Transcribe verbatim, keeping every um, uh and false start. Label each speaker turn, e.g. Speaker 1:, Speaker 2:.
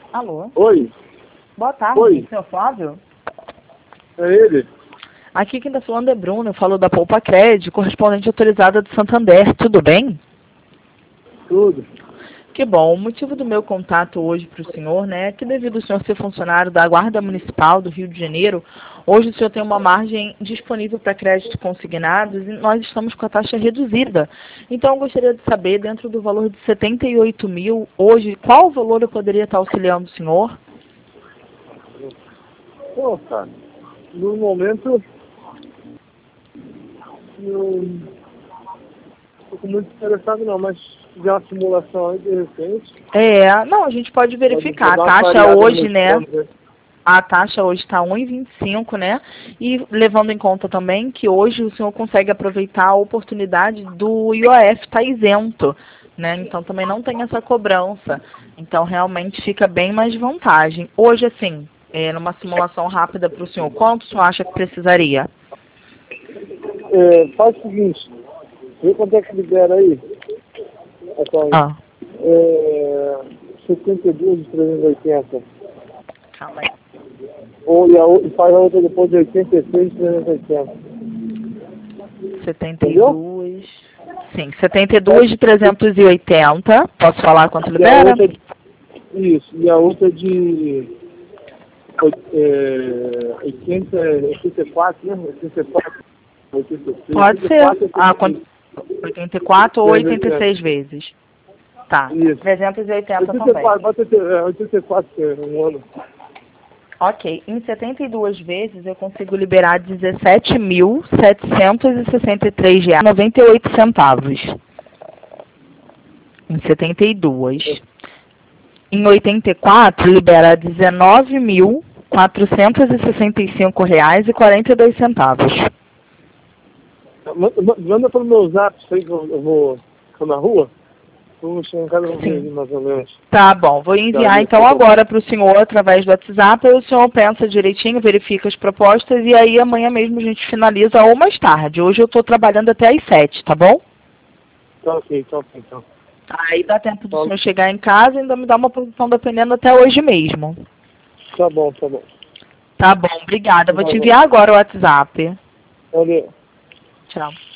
Speaker 1: Alô?
Speaker 2: Oi?
Speaker 1: Boa tarde,
Speaker 2: Oi?
Speaker 1: senhor Flávio.
Speaker 2: É ele?
Speaker 1: Aqui quem está falando é Bruno, eu falo da Poupa Crédito, correspondente autorizada do Santander. Tudo bem?
Speaker 2: Tudo.
Speaker 1: Que bom. O motivo do meu contato hoje para o senhor, né, é que devido ao senhor ser funcionário da Guarda Municipal do Rio de Janeiro, hoje o senhor tem uma margem disponível para créditos consignados e nós estamos com a taxa reduzida. Então eu gostaria de saber, dentro do valor de setenta e oito mil, hoje, qual valor eu poderia estar auxiliando o senhor?
Speaker 2: Pô, cara, no momento, não estou muito interessado não, mas se tiver uma simulação aí, de repente...
Speaker 1: É, não, a gente pode verificar.
Speaker 2: Pode
Speaker 1: A
Speaker 2: dar uma
Speaker 1: taxa
Speaker 2: variada
Speaker 1: hoje,
Speaker 2: nos
Speaker 1: né?
Speaker 2: planos, né?
Speaker 1: A taxa hoje está um vírgula vinte e cinco, né? E levando em conta também que hoje o senhor consegue aproveitar a oportunidade do I O F estar isento, né? Então também não tem essa cobrança. Então realmente fica bem mais vantagem. Hoje, assim, é, numa simulação rápida para o senhor, quanto o senhor acha que precisaria?
Speaker 2: É, faz o seguinte, vê quanto é que libera aí. Atualmente.
Speaker 1: Ah,
Speaker 2: É, setenta e dois de trezentos e oitenta.
Speaker 1: calma aí.
Speaker 2: Ou, e, a, o- e faz a outra depois de oitenta e seis de trezentos e oitenta.
Speaker 1: setenta e
Speaker 2: Entendeu?
Speaker 1: dois. Sim, setenta e dois de trezentos e oitenta. Posso falar quanto
Speaker 2: E a
Speaker 1: libera?
Speaker 2: outra, isso, e a outra de oit- é, oitenta, oitenta e quatro, né? oitenta e quatro, oitenta e seis,
Speaker 1: Pode ser.
Speaker 2: oitenta e quatro,
Speaker 1: Ah,
Speaker 2: oitenta e
Speaker 1: quant-
Speaker 2: seis.
Speaker 1: oitenta e quatro ou oitenta e seis vezes. Tá.
Speaker 2: Isso.
Speaker 1: trezentos e oitenta
Speaker 2: oitenta e
Speaker 1: também.
Speaker 2: quatro, bota é, oitenta e quatro, que é um ano.
Speaker 1: Ok. Em setenta e duas vezes eu consigo liberar dezessete mil setecentos e sessenta e três reais e noventa e oito centavos. Em setenta e duas. Em oitenta e quatro libera dezenove mil quatrocentos e sessenta e cinco reais e quarenta e dois centavos.
Speaker 2: Manda, manda pelo meu zap, sei que eu, eu vou, tô na rua, vou chegar em casa e vou ver
Speaker 1: Sim.
Speaker 2: ali mais ou menos.
Speaker 1: Tá bom, vou enviar
Speaker 2: Daí,
Speaker 1: então
Speaker 2: tá bom.
Speaker 1: agora para o senhor através do WhatsApp, aí o senhor pensa direitinho, verifica as propostas e aí amanhã mesmo a gente finaliza ou mais tarde. Hoje eu estou trabalhando até às sete, tá bom?
Speaker 2: Tá ok, tá ok, então.
Speaker 1: Aí dá tempo do
Speaker 2: Tá,
Speaker 1: senhor chegar em casa e ainda me dar uma posição dependendo até hoje mesmo.
Speaker 2: tá bom, tá bom.
Speaker 1: Tá bom, obrigada. Vou
Speaker 2: Tá
Speaker 1: te
Speaker 2: bom.
Speaker 1: enviar agora o WhatsApp.
Speaker 2: Valeu.
Speaker 1: Tchau.